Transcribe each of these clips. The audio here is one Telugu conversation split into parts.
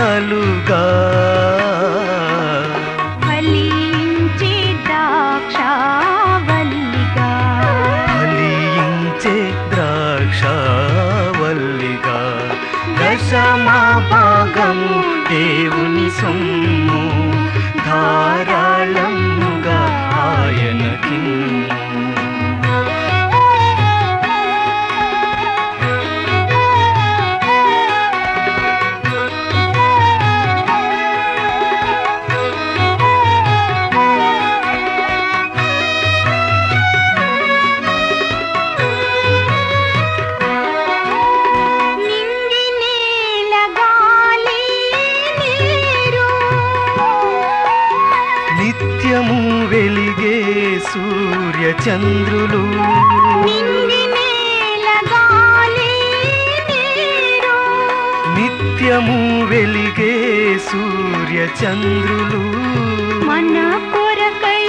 రంతలుగా ఫలించే ద్రాక్షావల్లిగా ఫలించే ద్రాక్షావల్లిగా దశమా భాగము దేవుని సొమ్ము ధారాళముగా ఆయనకిమ్ము. నిత్యము వెలిగే సూర్య చంద్రులు నిత్యము వెలిగే సూర్య చంద్రులు మన కొరకై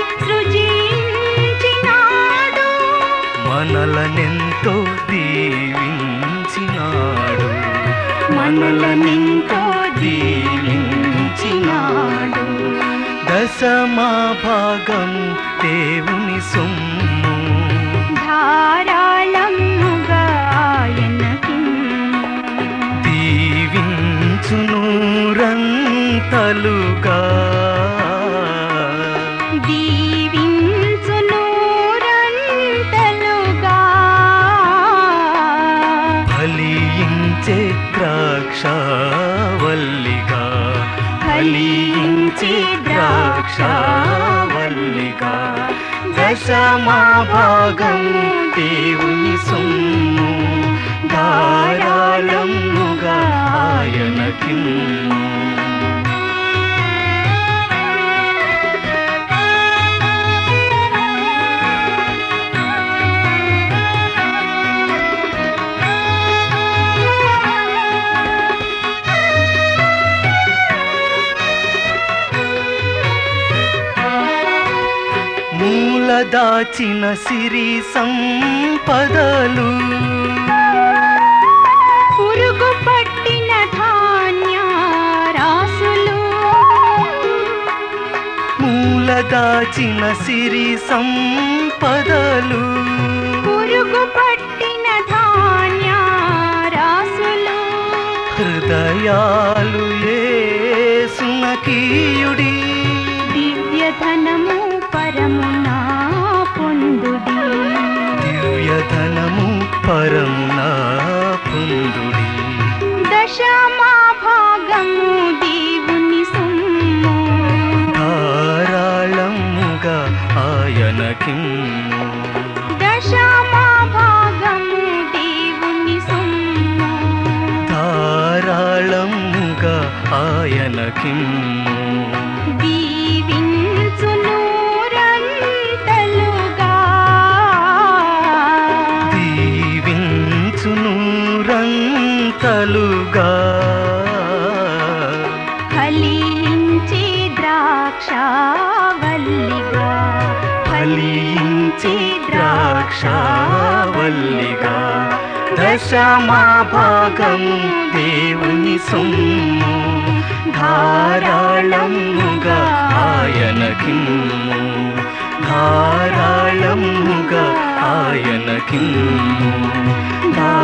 సృజించినాడు మనలనెంతో దీవించినాడు మనలనెంతో దీవించినాడు. దశమా భాగము దేవుని సొమ్ము ధారాళముగా ఆయనకిమ్ము. దీవించును రంతలుగా దీవించును రంతలుగా ఫలించే ద్రాక్షావల్లిగా ఫలించే ద్రాక్షావల్లిగా దశమా భాగము దేవుని సొమ్ము ధారాళముగా ఆయనకిమ్ము. మూలదాచిన సిరి సంపదలు పురుగు పట్టిన ధాన్య రాసులు మూలదాచిన సిరి సంపదలు పురుగు పట్టిన ధాన్య రాసులు హృదయాలు యేసునకీయుడి దివ్యధనము పరమునా పొందుడి దివ్యధనము పరమునా పొందుడి దశమా భాగము దేవుని సొమ్ము ధారాళముగా ఆయనకిమ్ము. దశమా భాగము దేవుని సొమ్ము ధారాళముగా ఆయనకిమ్ము. దీవించును రంతలుగా దీవించును రంతలుగా ఫలించే ద్రాక్షావల్లిగా ఫలించే ద్రాక్షావల్లిగా దశమా భాగము దేవుని సొమ్ము ధారాళముగా ఆయనకిమ్ము. ధారాళముగా ఆయనకిమ్ము.